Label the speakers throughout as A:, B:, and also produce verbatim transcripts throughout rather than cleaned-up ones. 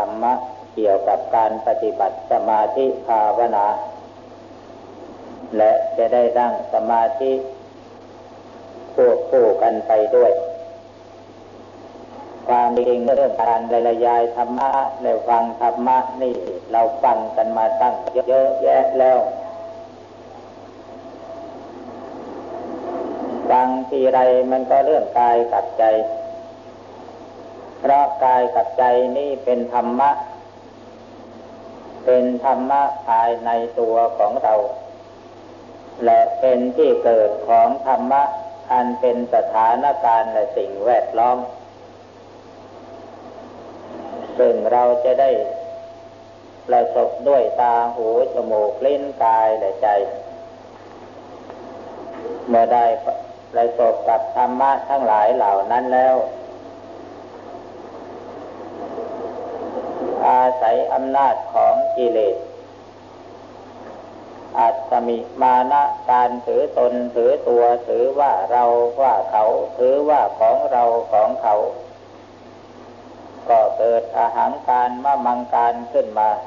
A: รรมะเกี่ยวกับการปฏิบัติสมาธิภาวนาและจะได้ตั้งสมาธิควบคู่กันไปด้วยความจริงเรื่องการบรรยายธรรมะและฟังธรรมะนี่เราฟังกันมาตั้งเยอะแยะแล้วฟังทีไรมันก็เรื่องกายกับใจเพราะกายกับใจนี่เป็นธรรมะเป็นธรรมะภายในตัวของเราและเป็นที่เกิดของธรรมะอันเป็นสถานการณ์และสิ่งแวดล้อมซึ่งเราจะได้ประสบด้วยตาหูจมูกลิ้นกายและใจเมื่อได้ประสบกับธรรมะทั้งหลายเหล่านั้นแล้วอาศัยอำนาจของกิเลสอัตมิมานะการถือตนถือตัวถือว่าเราว่าเขาถือว่าของเราของเขาก็เกิดอหังการมมังการขึ้นมา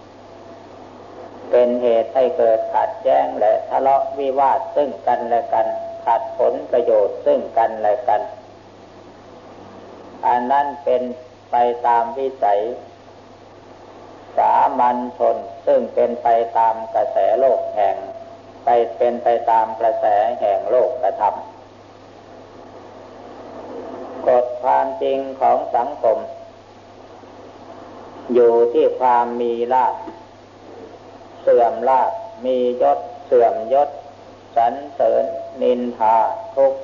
A: เป็นเหตุให้เกิดขัดแย้งและทะเลาะวิวาทซึ่งกันและกันขัดผลประโยชน์ซึ่งกันและกันอันนั้นเป็นไปตามวิสัยสามัญชนซึ่งเป็นไปตามกระแสโลกแห่งไปเป็นไปตามกระแสแห่งโลกธรรมกฎความจริงของสังคมอยู่ที่ความมีลาภเสื่อมลาภมียศเสื่อมยศสรรเสริญนินทาทุกข์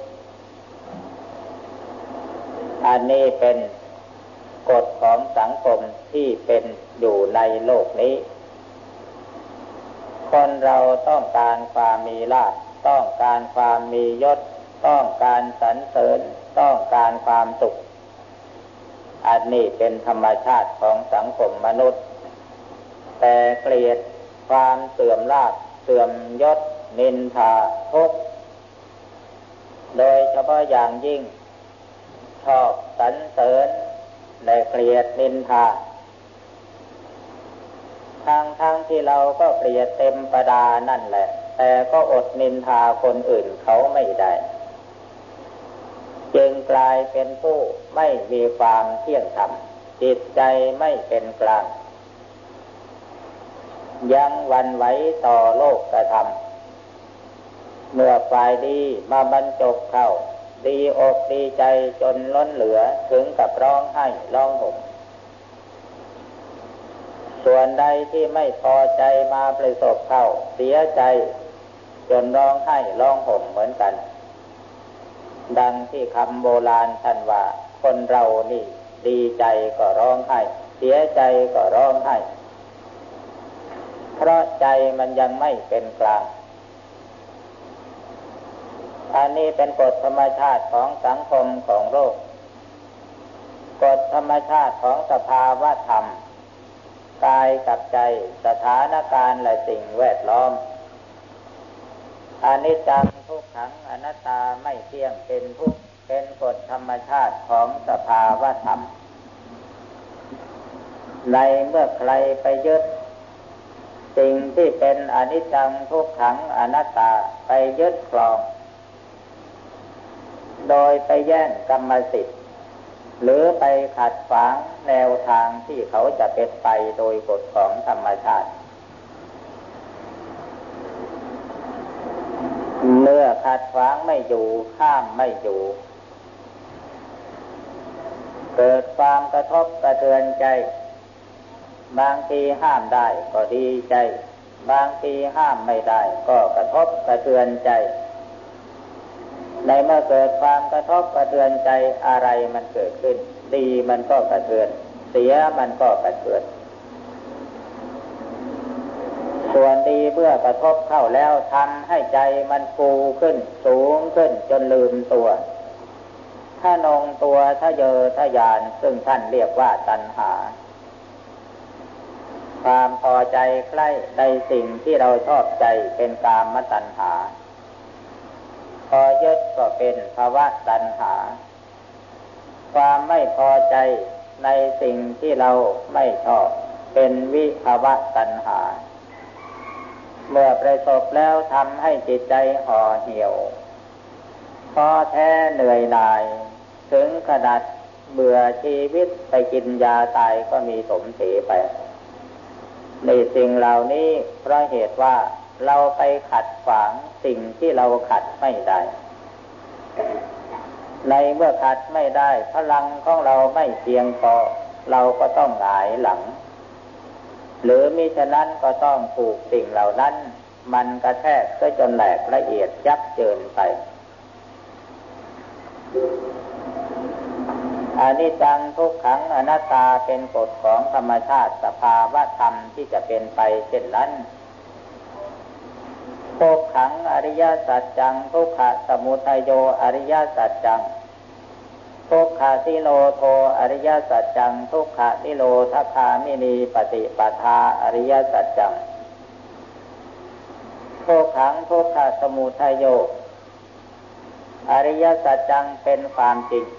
A: อันนี้เป็นกฎของสังคมที่เป็นอยู่ในโลกนี้คนเราต้องการความมีลาภต้องการความมียศต้องการสรรเสริญต้องการความสุขอันนี้เป็นธรรมชาติของสังคมมนุษย์แต่เกลียดความเสื่อมลาภเสื่อมยศนินทาทุกข์โดยเฉพาะอย่างยิ่งชอบสรรเสริญและเกลียดนินทาทางทางที่เราก็เกลียดเต็มประดานั่นแหละแต่ก็อดนินทาคนอื่นเขาไม่ได้จึงกลายเป็นผู้ไม่มีความเที่ยงธรรมจิตใจไม่เป็นกลางยังหวั่นไหวต่อโลกกระทำเมื่อฝ่ายดีมาบรรจบเข้าดีอกดีใจจนล้นเหลือถึงกับร้องไห้ร้องห่มส่วนใดที่ไม่พอใจมาประสบเข้าเสียใจจนร้องไห้ร้องห่มเหมือนกันดังที่คำโบราณท่านว่าคนเรานี่ดีใจก็ร้องไห้เสียใจก็ร้องไห้เพราะใจมันยังไม่เป็นกลางอันนี้เป็นกฎธรรมชาติของสังคมของโลกกฎธรรมชาติของสภาวะธรรมกายกับใจสถานการณ์และสิ่งแวดล้อมอนิจจังทุกขังอนัตตาไม่เที่ยงเป็นทุกข์เป็นกฎธรรมชาติของสภาวะธรรมในเมื่อใครไปยึดสิ่งที่เป็นอนิจจังทุกขังอนัตตาไปยึดครองโดยไปแย่งกรรมสิทธิ์หรือไปขัดขวางแนวทางที่เขาจะเป็นไปโดยกฎของธรรมชาติเมื่อขัดขวางไม่อยู่ห้ามไม่อยู่เกิดความกระทบกระเทือนใจบางทีห้ามได้ก็ดีใจบางทีห้ามไม่ได้ก็กระทบกระเทือนใจในเมื่อเกิดความกระทบกระเทือนใจอะไรมันเกิดขึ้นดีมันก็กระเทือนเสียมันก็กระเทือนส่วนดีเมื่อกระทบเข้าแล้วทำให้ใจมันฟูขึ้นสูงขึ้นจนลืมตัวถ้านงตัวทะเยอทะยานซึ่งท่านเรียกว่าตัณหาความพอใจใกล้ในสิ่งที่เราชอบใจเป็นกามตัณหาพอยึดก็เป็นภวตัณหาความไม่พอใจในสิ่งที่เราไม่ชอบเป็นวิภวตัณหาเมื่อประสบแล้วทำให้จิตใจห่อเหี่ยวท้อแท้เหนื่อยหน่ายถึงขนาดเบื่อชีวิตไปกินยาตายก็มีสมเสียไปในสิ่งเหล่านี้เพราะเหตุว่าเราไปขัดขวางสิ่งที่เราขัดไม่ได้ในเมื่อขัดไม่ได้พลังของเราไม่เพียงพอเราก็ต้องหงายหลังหรือมิฉะนั้นก็ต้องถูกสิ่งเหล่านั้นมันกระแทกก็จนแหลกละเอียดยับเยินไปอนิจจังทุกขังอนัตตาเป็นกฎของธรรมชาติสภาวะธรรมที่จะเป็นไปเช่นนั้นทุกขังอริยสัจจังทุกขสมุทัยโยอริยสัจจังทุกขนิโรโธอริยสัจจังทุกขนิโรธคามินีปฏิปทาอริยสัจจังทุกขังทุกขสมุทัยโยอริยสัจจังเป็นความจริง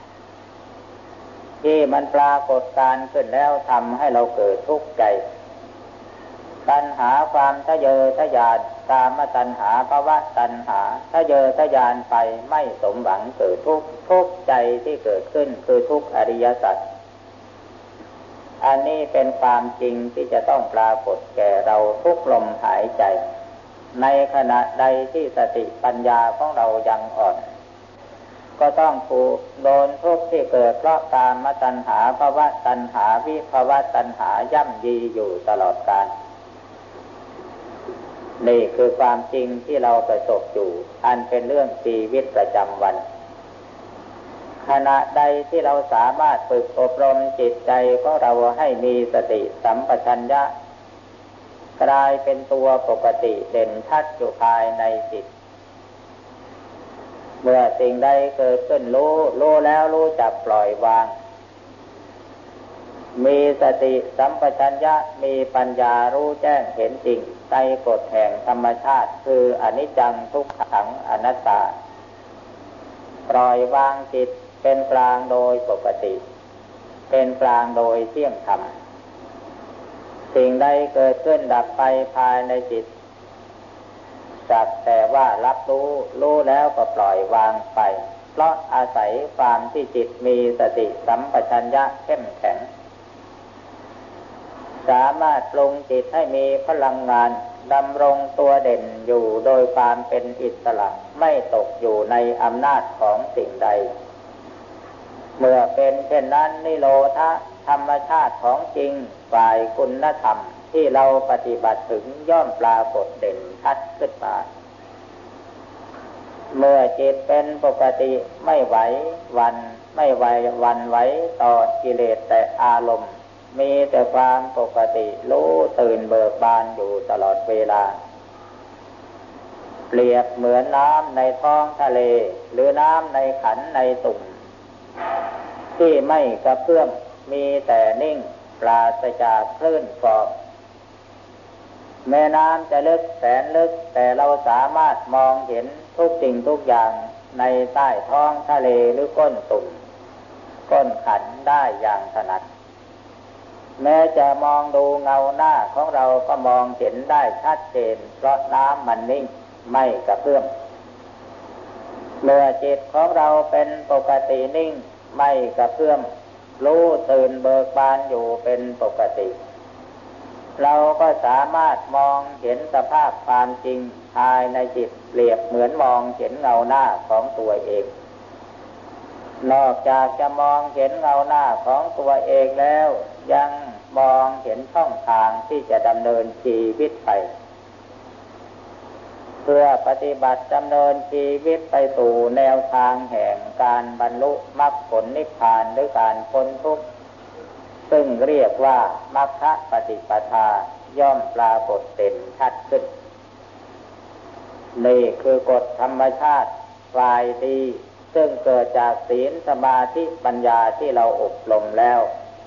A: ที่มันปรากฏการขึ้นแล้วทำให้เราเกิดทุกข์ใจตัณหาความทะเยอทะยานกามตัณหาภวตัณหาทะเยอทะยานไปไม่สมหวังเกิดทุกข์ทุกข์ใจที่เกิดขึ้นคือทุกข์อริยสัจอันนี้เป็นความจริงที่จะต้องปรากฏแก่เราทุกลมหายใจในขณะใดที่สติปัญญาของเรายังอ่อนก็ต้องถูกโดนทุกข์ที่เกิดเพราะกามตัณหาภวตัณหาวิภวตัณหาย่ำยีอยู่ตลอดกาลนี่คือความจริงที่เราประสบอยู่อันเป็นเรื่องชีวิตประจำวันขณะใดที่เราสามารถฝึกอบรมจิตใจของเราให้มีสติสัมปชัญญะกลายเป็นตัวปกติเด่นชัดอยู่ภายในจิตเมื่อสิ่งใดเกิดขึ้นรู้รู้แล้วรู้จักปล่อยวางมีสติสัมปชัญญะมีปัญญารู้แจ้งเห็นจริงในกฎแห่งธรรมชาติคืออนิจจังทุกขังอนัตตาปล่อยวางจิตเป็นกลางโดยปกติเป็นกลางโดยเที่ยงธรรมสิ่งใดเกิดขึ้นดับไปภายในจิตสักแต่ว่ารับรู้รู้แล้วก็ปล่อยวางไปเพราะอาศัยความที่จิตมีสติสัมปชัญญะเข้มแข็งสามารถปรุงจิตให้มีพลังงานดำรงตัวเด่นอยู่โดยความเป็นอิสระไม่ตกอยู่ในอำนาจของสิ่งใดเมื่อเป็นเช่นนั้นนิโรธธรรมชาติของจริงฝ่ายคุณธรรมที่เราปฏิบัติถึงย่อมปรากฏเด่นชัดขึ้นมาเมื่อจิตเป็นปกติไม่ไหววันไม่ไหววันไหวต่อกิเลสแต่อารมณ์มีแต่ความปกติรู้ตื่นเบิกบานอยู่ตลอดเวลาเปรียบเหมือนน้ำในท้องทะเลหรือน้ำในขันในตุ่มที่ไม่กระเพื่อมมีแต่นิ่งปราศจากคลื่นฟองแม่น้ำจะลึกแสนลึกแต่เราสามารถมองเห็นทุกสิ่งทุกอย่างในใต้ท้องทะเลหรือก้นตุ่มก้นขันได้อย่างถนัดแม้จะมองดูเงาหน้าของเราก็มองเห็นได้ชัดเจนเพราะน้ำมันนิ่งไม่กระเพื่อมเมื่อจิตของเราเป็นปกตินิ่งไม่กระเพื่อมรู้ตื่นเบิกบานอยู่เป็นปกติเราก็สามารถมองเห็นสภาพความจริงภายในจิตเปรียบเหมือนมองเห็นเงาหน้าของตัวเองนอกจากจะมองเห็นเงาหน้าของตัวเองแล้วยังมองเห็นช่องทางที่จะดำเนินชีวิตไปเพื่อปฏิบัติดำเนินชีวิตไปสู่แนวทางแห่งการบรรลุมรรคผลนิพพานหรือการพ้นทุกข์ซึ่งเรียกว่ามรรคปฏิปทาย่อมปรากฏเด่นชัดขึ้นนี่คือกฎธรรมชาติฝ่ายดีซึ่งเกิดจากศีลสมาธิปัญญาที่เราอบรมแล้ว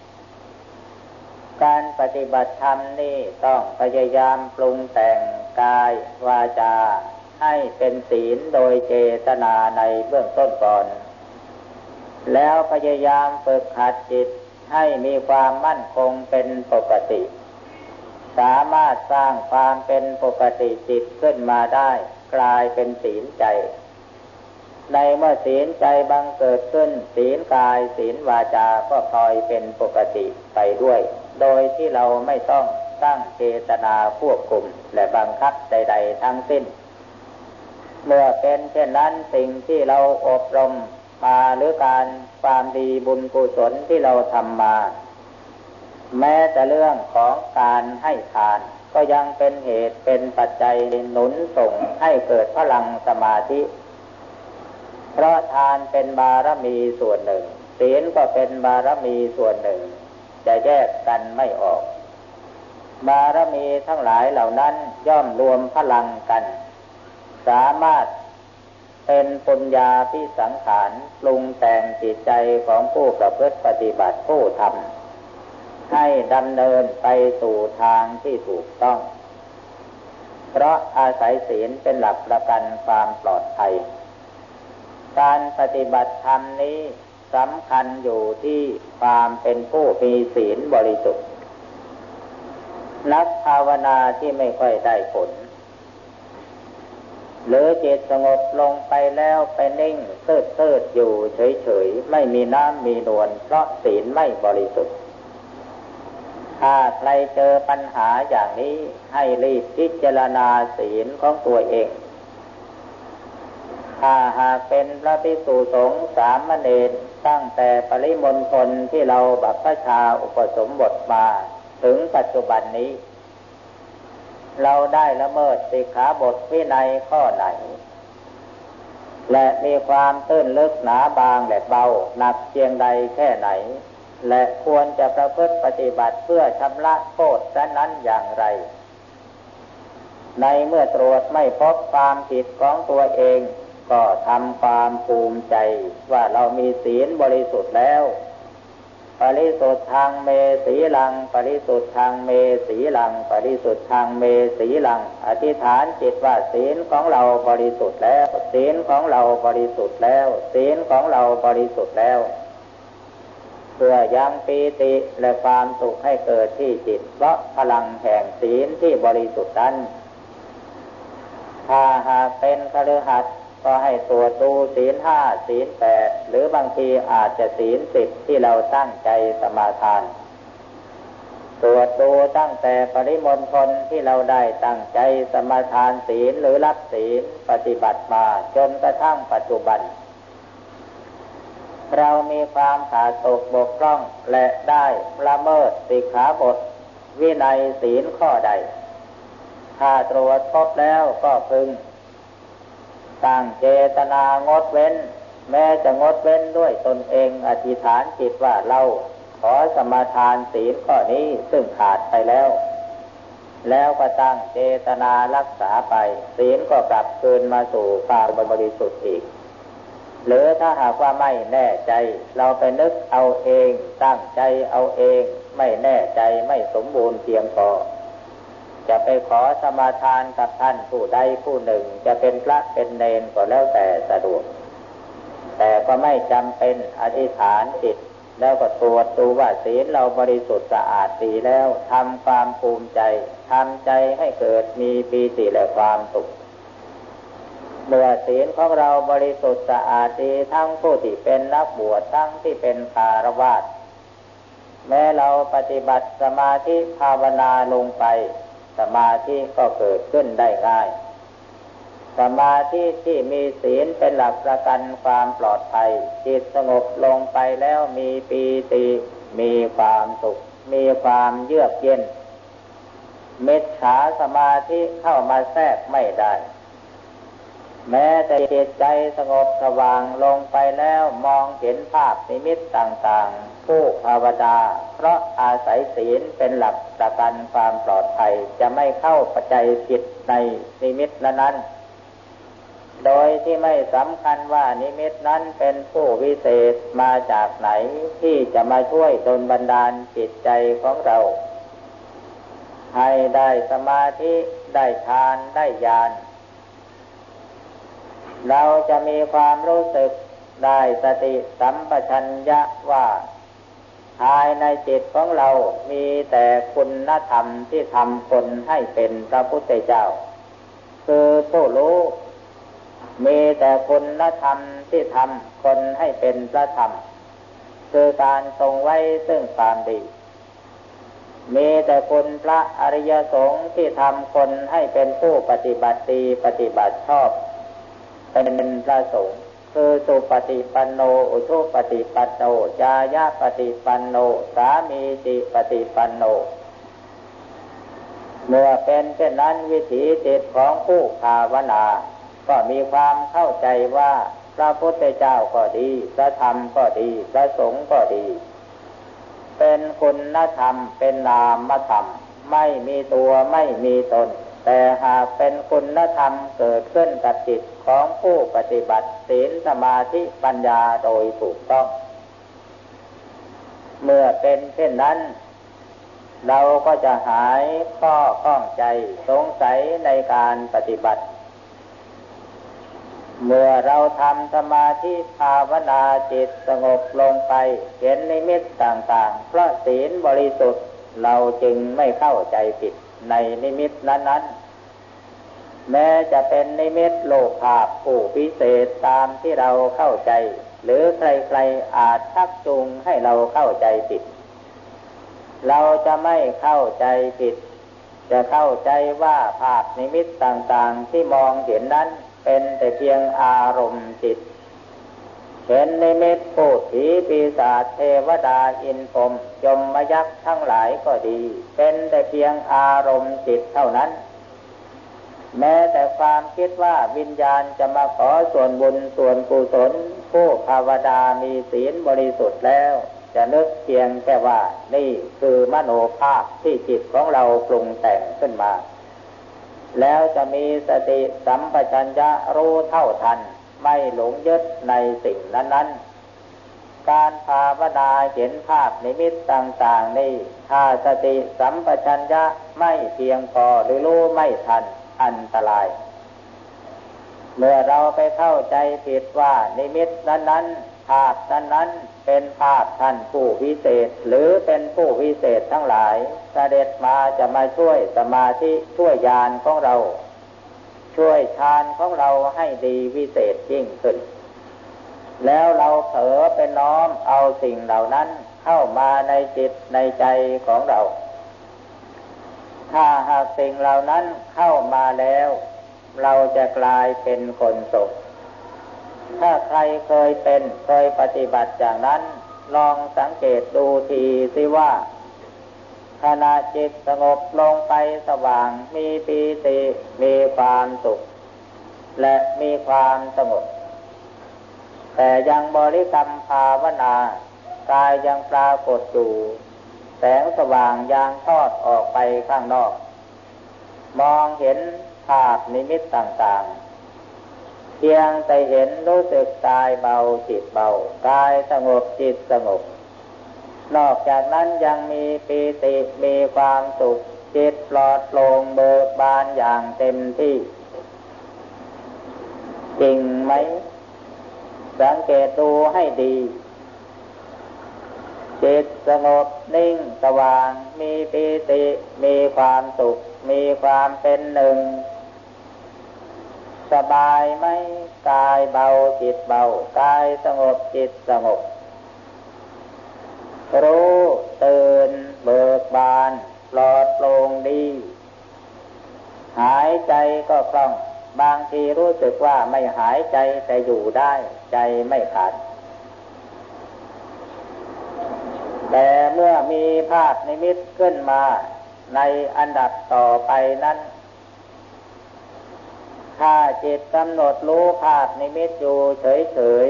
A: การปฏิบัติธรรมนี่ต้องพยายามปรุงแต่งกายวาจาให้เป็นศีลโดยเจตนาในเบื้องต้นก่อนแล้วพยายามฝึกหัดจิตให้มีความมั่นคงเป็นปกติสามารถสร้างความเป็นปกติจิตขึ้นมาได้กลายเป็นศีลใจในเมื่อศีลใจบังเกิดขึ้นศีลกายศีลวาจาก็พลอยเป็นปกติไปด้วยโดยที่เราไม่ต้องตั้งเจตนาควบคุมและบังคับใดๆทั้งสิ้นเมื่อเป็นเช่นนั้นสิ่งที่เราอบรมมาหรือการความดีบุญกุศลที่เราทำมาแม้แต่เรื่องของการให้ทานก็ยังเป็นเหตุเป็นปัจจัยหนุนส่งให้เกิดพลังสมาธิเพราะทานเป็นบารมีส่วนหนึ่งศีลก็เป็นบารมีส่วนหนึ่งจะแยกกันไม่ออกบารมีทั้งหลายเหล่านั้นย่อมรวมพลังกันสามารถเป็นปัญญาภิสังขารปรุงแต่งจิตใจของผู้ประพฤติปฏิบัติผู้ทำให้ดำเนินไปสู่ทางที่ถูกต้องเพราะอาศัยศีลเป็นหลักประกันความปลอดภัยการปฏิบัติธรรมนี้สำคัญอยู่ที่ความเป็นผู้มีศีลบริสุทธิ์นักภาวนาที่ไม่ค่อยได้ผลหรือจิตสงบลงไปแล้วไปนิ่งเติดเติดอยู่เฉยๆไม่มีน้ำมีนวลเพราะศีลไม่บริสุทธิ์ถ้าใครเจอปัญหาอย่างนี้ให้รีบพิจารณาศีลของตัวเองถ้าหากเป็นพระภิกษุสงฆ์สามเณรตั้งแต่ปริมณฑลที่เราบัพพชาอุปสมบทมาถึงปัจจุบันนี้เราได้ละเมิดสิกขาบทวินัยข้อไหนและมีความตื้นลึกหนาบางและเบาหนักเพียงใดแค่ไหนและควรจะประพฤติปฏิบัติเพื่อชำระโทษนั้นอย่างไรในเมื่อตรวจไม่พบความผิดของตัวเองก็ทำความภูมิใจว่าเรามีศีลบริสุทธิ์แล้วปริสุทธิ์ทางเมสีลังปริสุทธิ์ทางเมสีลังปริสุทธิ์ทางเมสีลังอธิษฐานจิตว่าศีลของเราบริสุทธิ์แล้วศีลของเราบริสุทธิ์แล้วศีลของเราบริสุทธิ์แล้วเพื่อยังปีติและความสุขให้เกิดที่จิตเพราะพลังแห่งศีลที่บริสุทธิ์นั้นถ้าหากเป็นคฤหัสถ์ก็ให้ตรวจดูศีลห้าศีลแปดหรือบางทีอาจจะศีลสิบที่เราตั้งใจสมาทานตรวจดูตั้งแต่ปริมณฑลที่เราได้ตั้งใจสมาทานศีลหรือรับศีลปฏิบัติมาจนกระทั่งปัจจุบันเรามีความขาดตกบกพร่องและได้ละเมิดสิกขาบทวินัยศีลข้อใดถ้าตรวจพบแล้วก็พึงตั้งเจตนางดเว้นแม้จะงดเว้นด้วยตนเองอธิษฐานจิตว่าเราขอสมาทานศีลข้อนี้ซึ่งขาดไปแล้วแล้วก็ตั้งเจตนารักษาไปศีลก็กลับคืนมาสู่ความบริสุทธิ์อีกหรือถ้าหากว่าไม่แน่ใจเราไปนึกเอาเองตั้งใจเอาเองไม่แน่ใจไม่สมบูรณ์เพียงพอจะไปขอสมาทานกับท่านผู้ใดผู้หนึ่งจะเป็นพระเป็นเณรก็แล้วแต่สะดวกแต่ก็ไม่จำเป็นอธิษฐานจิตแล้วก็ตรวจดูว่าศีลเราบริสุทธิ์สะอาดดีแล้วทำความภูมิใจทำใจให้เกิดมีปีติและความสุขเมื่อศีลของเราบริสุทธิ์สะอาดดีทั้งผู้ที่เป็นนักบวชทั้งที่เป็นฆราวาสแม้เราปฏิบัติสมาธิภาวนาลงไปสมาธิก็เกิดขึ้นได้ง่ายสมาธิที่มีศีลเป็นหลักประกันความปลอดภัยจิตสงบลงไปแล้วมีปีติมีความสุขมีความเยือกเย็นมิจฉาสมาธิเข้ามาแทรกไม่ได้แม้แต่จิตใจสงบสว่างลงไปแล้วมองเห็นภาพนิมิตต่างๆผู้ภาวนาเพราะอาศัยศีลเป็นหลักประกันความปลอดภัยจะไม่เข้าปัจจัยผิดในนิมิตนั้นโดยที่ไม่สำคัญว่านิมิตนั้นเป็นผู้วิเศษมาจากไหนที่จะมาช่วยดลบันดาลจิตใจของเราให้ได้สมาธิได้ฌานได้ญาณเราจะมีความรู้สึกได้สติสัมปชัญญะว่าภายในจิตของเรามีแต่คุณธรรมที่ทำคนให้เป็นพระพุทธเจ้าคือผู้รู้มีแต่คุณธรรมที่ทำคนให้เป็นพระธรรมคือการทรงไว้ซึ่งความดีมีแต่คุณพระอริยสงฆ์ที่ทำคนให้เป็นผู้ปฏิบัติดีปฏิบัติชอบเป็นพระสงฆ์คือสุปฏิปันโนอุชุปฏิปันโนจายะปฏิปันโนสามีจิปฏิปันโนเมื่อเป็นเช่นนั้นวิถีจิตของผู้ภาวนาก็มีความเข้าใจว่าพระพุทธเจ้าก็ดีพระธรรมก็ดีพระสงฆ์ก็ดีเป็นคุณธรรมเป็นนามธรรมไม่มีตัวไม่มีตนแต่หากเป็นคุณธรรมเกิดขึ้นกับจิตของผู้ปฏิบัติศีลสมาธิปัญญาโดยถูกต้องเมื่อเป็นเช่นนั้นเราก็จะหายข้อข้องใจสงสัยในการปฏิบัติเมื่อเราทำสมาธิภาวนาจิตสงบลงไปเห็นนิมิตต่างๆเพราะศีลบริสุทธิ์เราจึงไม่เข้าใจผิดในนิมิตนั้นๆแม้จะเป็นนิมิตโลภะผู้พิเศษตามที่เราเข้าใจหรือใครๆอาจชักจูงให้เราเข้าใจผิดเราจะไม่เข้าใจผิดจะเข้าใจว่าภาพนิมิตต่างๆที่มองเห็นนั้นเป็นแต่เพียงอารมณ์จิตเห็นนิมิตพูดผีปีศาจเทวดาอินทร์พรหมยมยักษ์ทั้งหลายก็ดีเป็นแต่เพียงอารมณ์จิตเท่านั้นแม้แต่ความคิดว่าวิญญาณจะมาขอส่วนบุญส่วนกุศลผู้ภาวนามีศีลบริสุทธิ์แล้วจะนึกเพียงแค่ว่านี่คือมโนภาพที่จิตของเราปรุงแต่งขึ้นมาแล้วจะมีสติสัมปชัญญะรู้เท่าทันไม่หลงยึดในสิ่งนั้นๆการภาวนาเห็นภาพนิมิตต่างๆนี้ถ้าสติสัมปชัญญะไม่เพียงพอหรือรู้ไม่ทันอันตรายเมื่อเราไปเข้าใจผิดว่านิมิตนั้นๆภาพนั้นๆเป็นภาพท่านผู้วิเศษหรือเป็นผู้วิเศษทั้งหลายเสด็จมาจะมาช่วยสมาธิช่วยญาณของเราช่วยฌานของเราให้ดีวิเศษยิ่งขึ้นแล้วเราเผลอไปน้อมเอาสิ่งเหล่านั้นเข้ามาในจิตในใจของเราถ้าหากสิ่งเหล่านั้นเข้ามาแล้วเราจะกลายเป็นคนโศกถ้าใครเคยเป็นเคยปฏิบัติอย่างนั้นลองสังเกตดูทีสิว่าขณะจิตสงบลงไปสว่างมีปีติมีความสุขและมีความสงบแต่ยังบริกรรมภาวนากายยังปรากฏอยู่แสงสว่างยังทอดออกไปข้างนอกมองเห็นภาพนิมิตต่างๆเพียงแต่เห็นรู้สึกกายเบาจิตเบากายสงบจิตสงบนอกจากนั้นยังมีปีติมีความสุขจิตปลอดโปร่งเบิกบานอย่างเต็มที่จริงไหมสังเกตดูให้ดีจิตสงบนิ่งสว่างมีปีติมีความสุขมีความเป็นหนึ่งสบายไหมกายเบาจิตเบากายสงบจิตสงบรู้ตื่นเบิกบานปลอดโปร่งดีหายใจก็คล่องบางทีรู้สึกว่าไม่หายใจแต่อยู่ได้ใจไม่ขาดแต่เมื่อมีภาพนิมิตขึ้นมาในอันดับต่อไปนั้นถ้าจิตกำหนดรู้ภาพนิมิตอยู่เฉย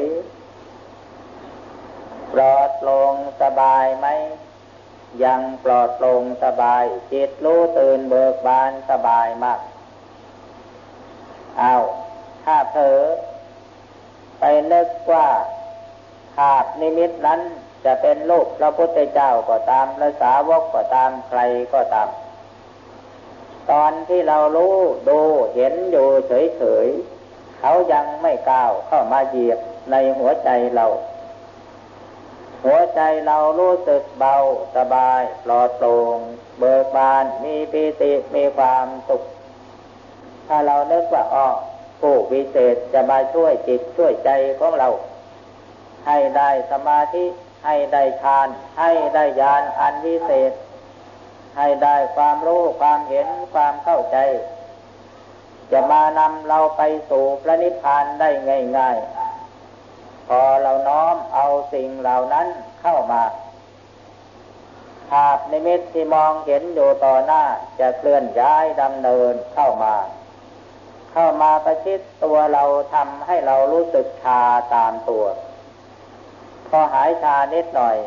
A: ๆปลอดโปร่งสบายไหมยังปลอดโปร่งสบายจิตรู้ตื่นเบิกบานสบายมากเอาถ้าเผลอไปนึกว่าภาพนิมิตนั้นจะเป็นรูปพระพุทธเจ้าก็ตามพระสาวกก็ตามใครก็ตามตอนที่เรารู้ดูเห็นอยู่เฉยๆเขายังไม่ก้าวเข้ามาเหยียบในหัวใจเราหัวใจเรารู้สึกเบาสบายปลอดโปร่งเบิกบานมีปิติมีความสุขถ้าเรานึกว่าอ้อผู้วิเศษจะมาช่วยจิตช่วยใจของเราให้ได้สมาธิให้ได้ฌานให้ได้ญาณอันวิเศษให้ได้ความรู้ความเห็นความเข้าใจจะมานำเราไปสู่พระนิพพานได้ง่ายๆพอเราน้อมเอาสิ่งเหล่านั้นเข้ามาภาพนิมิตที่มองเห็นอยู่ต่อหน้าจะเคลื่อนย้ายดำเนินเข้ามาเข้ามาประชิดตัวเราทำให้เรารู้สึกชาตามตัวพอหายชานิดหน่อย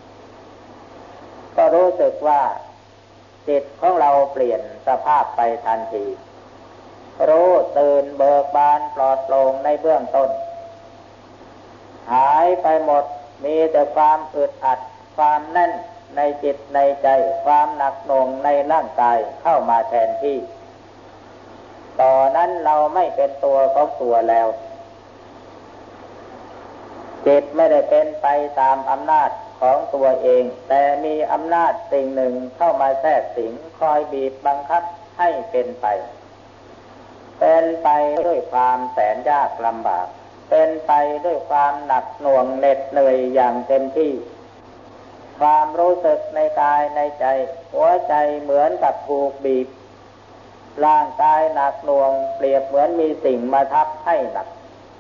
A: ก็รู้สึกว่าจิตของเราเปลี่ยนสภาพไปทันทีรู้ตื่นเบิกบานปลอดโปร่งในเบื้องต้นหายไปหมดมีแต่ความอึดอัดความแน่นในจิตในใจความหนักหน่วงในร่างกายเข้ามาแทนที่ตอนนั้นเราไม่เป็นตัวของตัวแล้วจิตไม่ได้เป็นไปตามอำนาจของตัวเองแต่มีอำนาจสิ่งหนึ่งเข้ามาแทรกสิงคอยบีบบังคับให้เป็นไปเป็นไปด้วยความแสนยากลำบากเป็นไปด้วยความหนักหน่วงเหน็ดเหนื่อยอย่างเต็มที่ความรู้สึกในกายในใจหัวใจเหมือนกับถูกบีบร่างกายหนักหน่วงเปรียบเหมือนมีสิ่งมาทับให้หนัก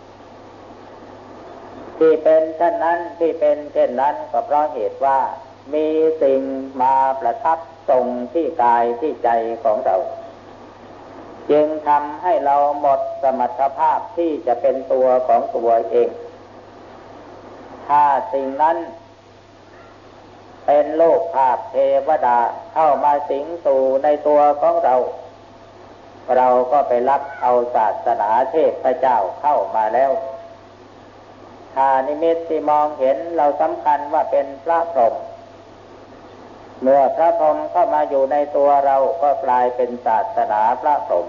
A: ที่เป็นเช่นนั้นที่เป็นเช่นนั้นก็เพราะเหตุว่ามีสิ่งมาประทับทรงที่กายที่ใจของเราจึงทำให้เราหมดสมรรถภาพที่จะเป็นตัวของตัวเองถ้าสิ่งนั้นเป็นโลกภาพเทวดาเข้ามาสิงสู่ในตัวของเราเราก็ไปรับเอาศาสนาเทพเจ้าเข้ามาแล้วถ้านิมิตที่มองเห็นเราสำคัญว่าเป็นพระพรหมเมื่อพระพรหมเข้ามาอยู่ในตัวเราก็กลายเป็นศาสนาพระพรหม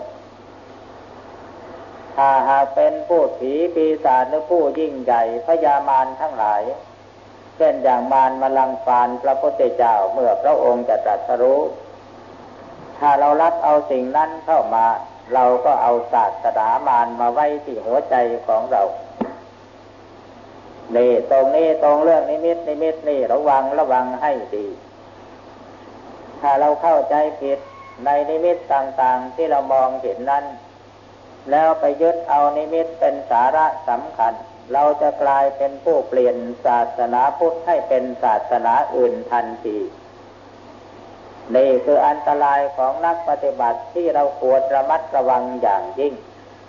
A: ถ้าหากเป็นผู้ผีปีศาจหรือผู้ยิ่งใหญ่พญามารทั้งหลายเช่นอย่างมารมาลังควานพระพุทธเจ้าเมื่อพระองค์จะตรัสรู้ถ้าเรารับเอาสิ่งนั้นเข้ามาเราก็เอาศาสนามารมาไว้ที่หัวใจของเรานี่ตรงนี้ตรงเรื่องนิมิตนิมิตนี่ระวังระวังให้ดีถ้าเราเข้าใจผิดในนิมิตต่างๆที่เรามองเห็นนั้นแล้วไปยึดเอานิมิตเป็นสาระสำคัญเราจะกลายเป็นผู้เปลี่ยนศาสนาพุทธให้เป็นศาสนาอื่นทันทีนี่คืออันตรายของนักปฏิบัติที่เราควรระมัดระวังอย่างยิ่ง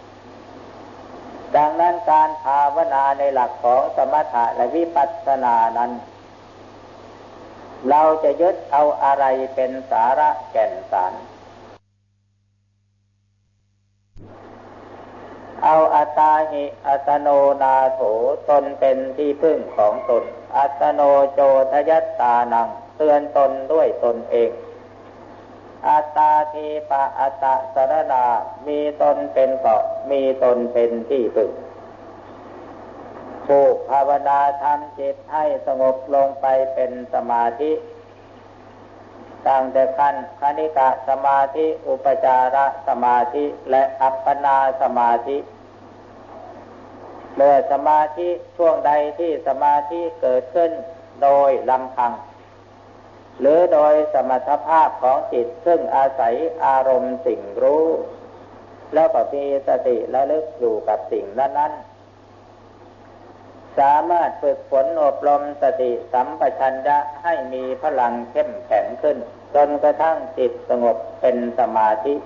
A: ดังนั้นการภาวนาในหลักของสมถะและวิปัสสนานั้นเราจะยึดเอาอะไรเป็นสาระแก่นสารเอาอัตตาหิอัตโนนาโถตนเป็นที่พึ่งของตนอัตโนโจทยัตตานังเตือนตนด้วยตนเองอัตตาทีปะอัตตะสรณามีตนเป็นเกาะมีตนเป็นที่พึ่งผู้ภาวนาทำจิตให้สงบลงไปเป็นสมาธิตั้งแต่ขั้นคณิกะสมาธิอุปจารสมาธิและอัปปนาสมาธิเมื่อสมาธิช่วงใดที่สมาธิเกิดขึ้นโดยลำพังหรือโดยสมรรถภาพของจิตซึ่งอาศัยอารมณ์สิ่งรู้แล้วก็มีสติระลึกอยู่กับสิ่งนั้นๆสามารถฝึกฝนอบรมสติสัมปชัญญะให้มีพลังเข้มแข็งขึ้นจนกระทั่งจิตสงบเป็นสมาธิ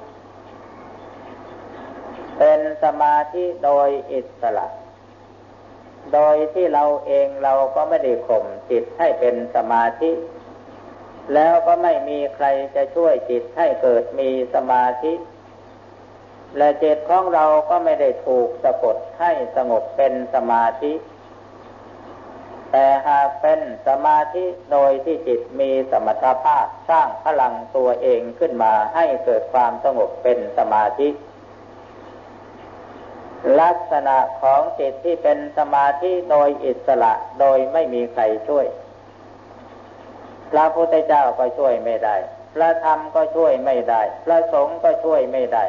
A: เป็นสมาธิโดยอิสระโดยที่เราเองเราก็ไม่ได้ข่มจิตให้เป็นสมาธิแล้วก็ไม่มีใครจะช่วยจิตให้เกิดมีสมาธิและจิตของเราก็ไม่ได้ถูกสะกดให้สงบเป็นสมาธิแต่หากเป็นสมาธิโดยที่จิตมีสมรรถภาพสร้างพลังตัวเองขึ้นมาให้เกิดความสงบเป็นสมาธิลักษณะของจิตที่เป็นสมาธิโดยอิสระโดยไม่มีใครช่วยพระพุทธเจ้าก็ช่วยไม่ได้พระธรรมก็ช่วยไม่ได้พระสงฆ์ก็ช่วยไม่ได้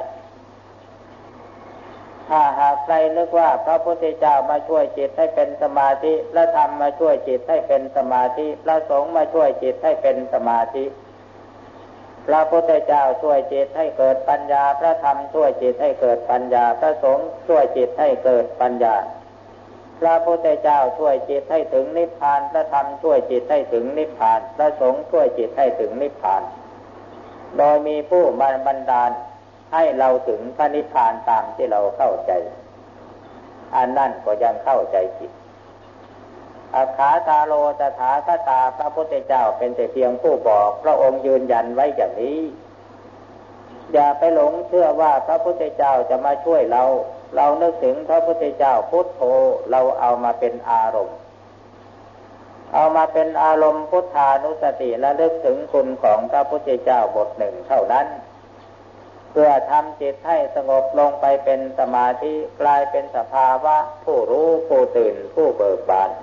A: ถ้าหากใครนึกว่าพระพุทธเจ้ามาช่วยจิตให้เป็นสมาธิพระธรรมมาช่วยจิตให้เป็นสมาธิพระสงฆ์มาช่วยจิตให้เป็นสมาธิพระพุทธเจ้าช่วยจิตให้เกิดปัญญาพระธรรมช่วยจิตให้เกิดปัญญาพระสงฆ์ช่วยจิตให้เกิดปัญญาพระพุทธเจ้าช่วยจิตให้ถึงนิพพานพระธรรมช่วยจิตให้ถึงนิพพานพระสงฆ์ช่วยจิตให้ถึงนิพพานโดยมีผู้มาบันดาลให้เราถึงพระนิพพานตามที่เราเข้าใจอันนั้นก็ยังเข้าใจผิดอาคาตาโลตถาคตาพระพุทธเจ้าเป็นแต่เพียงผู้บอกพระองค์ยืนยันไว้อย่างนี้อย่าไปหลงเชื่อว่าพระพุทธเจ้าจะมาช่วยเราเรานึกถึงพระพุทธเจ้าพุทโธเราเอามาเป็นอารมณ์เอามาเป็นอารมณ์พุทธานุสติและลึกถึงคุณของพระพุทธเจ้าบทหนึ่งเท่านั้นเพื่อทำจิตให้สงบลงไปเป็นสมาธิกลายเป็นสภาวะผู้รู้ผู้ตื่นผู้เบิกบาน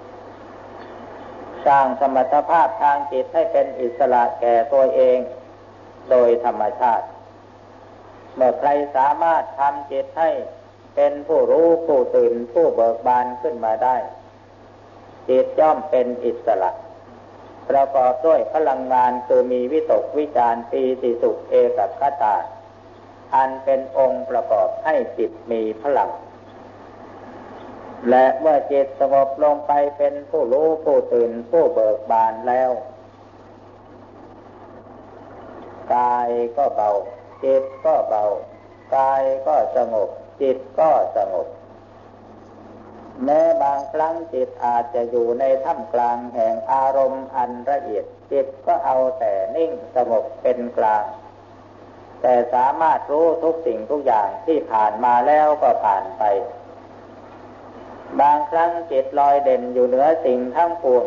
A: สร้างสมรรถภาพทางจิตให้เป็นอิสระแก่ตัวเองโดยธรรมชาติเมื่อใครสามารถทำจิตให้เป็นผู้รู้ผู้ตื่นผู้เบิกบานขึ้นมาได้จิตย่อมเป็นอิสระประกอบด้วยพลังงานคือมีวิตกวิจารปีติสุขเอกคตาอันเป็นองค์ประกอบให้จิตมีพลังและเมื่อจิตสงบลงไปเป็นผู้รู้ผู้ตื่นผู้เบิกบานแล้วกายก็เบาจิตก็เบากายก็สงบจิตก็สงบแม้บางครั้งจิตอาจจะอยู่ในท่ามกลางแห่งอารมณ์อันละเอียดจิตก็เอาแต่นิ่งสงบเป็นกลางแต่สามารถรู้ทุกสิ่งทุกอย่างที่ผ่านมาแล้วก็ผ่านไปบางครั้งจิตลอยเด่นอยู่เหนือสิ่งทั้งปวง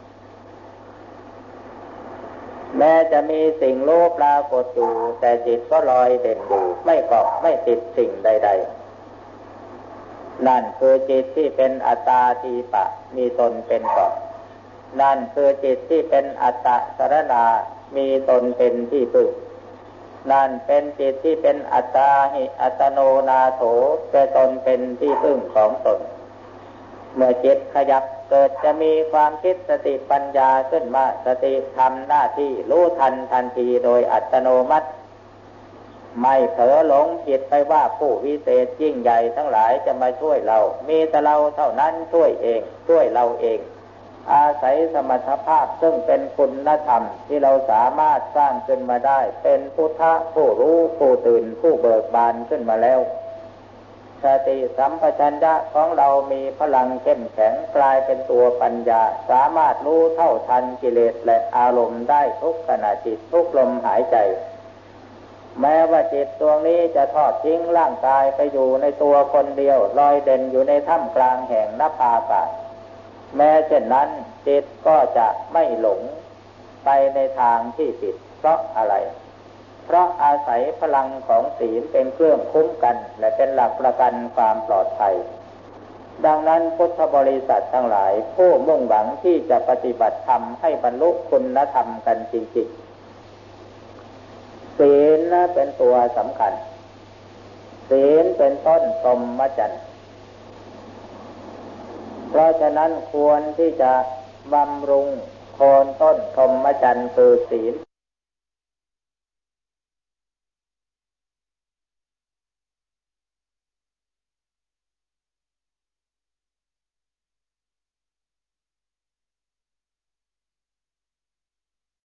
A: แม้จะมีสิ่งโลภปรากฏอยู่แต่จิตก็ลอยเด่นอยู่ไม่เกาะไม่ติดสิ่งใดๆนั่นคือจิตที่เป็นอัตตาทีปะมีตนเป็นเกาะนั่นคือจิตที่เป็นอัตตสรณามีตนเป็นที่พึ่งนั่นเป็นจิตที่เป็นอัตตาหิอัตโนนาโถแต่ตนเป็นที่พึ่งของตนเมื่อจิตขยับเกิดจะมีความคิดสติปัญญาขึ้นมาสติทำหน้าที่รู้ทันทันทีโดยอัตโนมัติไม่เผลอหลงผิดไปว่าผู้วิเศษยิ่งใหญ่ทั้งหลายจะมาช่วยเรามีแต่เราเท่านั้นช่วยเองช่วยเราเองอาศัยสมรรถภาพซึ่งเป็นคุณธรรมที่เราสามารถสร้างขึ้นมาได้เป็นพุทธะผู้รู้ผู้ตื่นผู้เบิกบานขึ้นมาแล้วสติสัมปชัญญะของเรามีพลังเข้มแข็งกลายเป็นตัวปัญญาสามารถรู้เท่าทันกิเลสและอารมณ์ได้ทุกขณะจิตทุกลมหายใจแม้ว่าจิตดวงนี้จะทอดทิ้งร่างกายไปอยู่ในตัวคนเดียวลอยเด่นอยู่ในถ้ำกลางแห่งนภาอากาศแม้เช่นนั้นจิตก็จะไม่หลงไปในทางที่ผิดเพราะอะไรเพราะอาศัยพลังของศีลเป็นเครื่องคุ้มกันและเป็นหลักประกันความปลอดภัยดังนั้นพุทธบริษัททั้งหลายผู้มุ่งหวังที่จะปฏิบัติธรรมให้บรรลุคุณธรรมกันจริงๆศีลเป็นตัวสำคัญศีลเป็นต้นพรหมจรรย์เพราะฉะนั้นควรที่จะบำรุงโคนต้นพรหมจรรย์คือศีล